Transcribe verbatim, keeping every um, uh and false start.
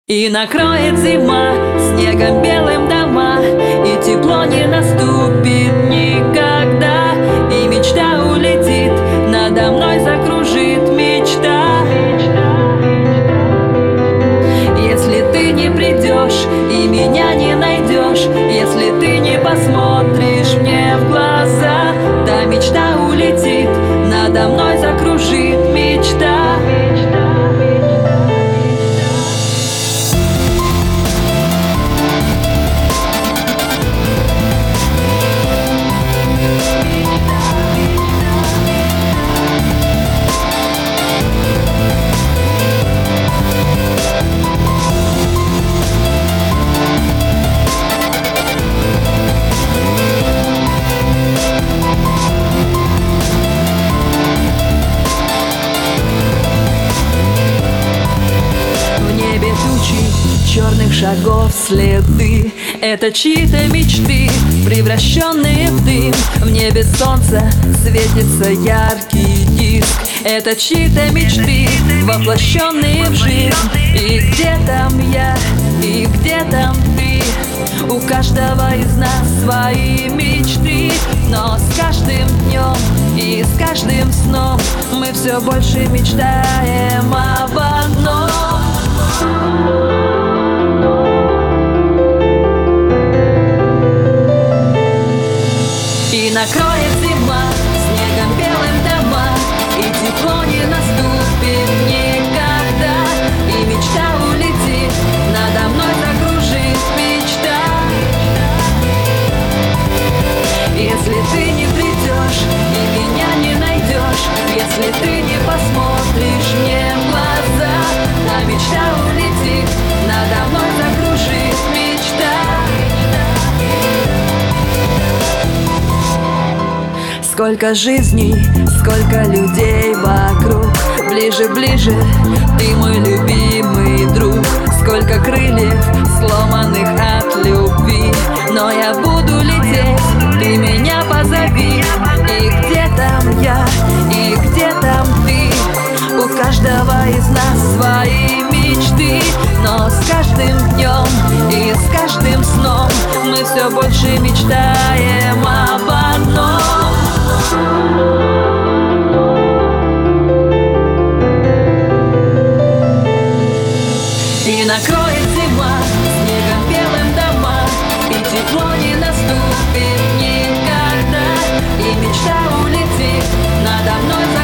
И накроет зима снегом белым дома, и тепло не наступит никогда, и мечта улетит, надо мной закружит мечта. Если ты не придешь и меня не найдешь, если ты не посмотришь мне в глаза, та мечта улетит, надо мной закружит мечта. Черных шагов следы — это чьи-то мечты, превращенные в дым. В небе солнца светится яркий диск. Это чьи-то мечты, воплощенные в жизнь. И где там я, и где там ты? У каждого из нас свои мечты, но с каждым днем и с каждым сном мы все больше мечтаем об одном. И накроет зима снегом белым дома, и тепло не наступит никогда, и мечта улетит, надо мной закружит мечта. Если ты не придешь и меня не найдешь, если ты не посмотришь мне в глаза, та мечта улетит, надо мной закружит мечта. Сколько жизней, сколько людей вокруг, ближе, ближе, ты мой любимый друг. Сколько крыльев, сломанных от любви, но я буду лететь, ты меня позови. И где там я, и где там ты? У каждого из нас свои мечты, но с каждым днем и с каждым сном мы все больше мечтаем об одном. И накроет зима снегом белым дома, и тепло не наступит никогда, и мечта улетит, надо мной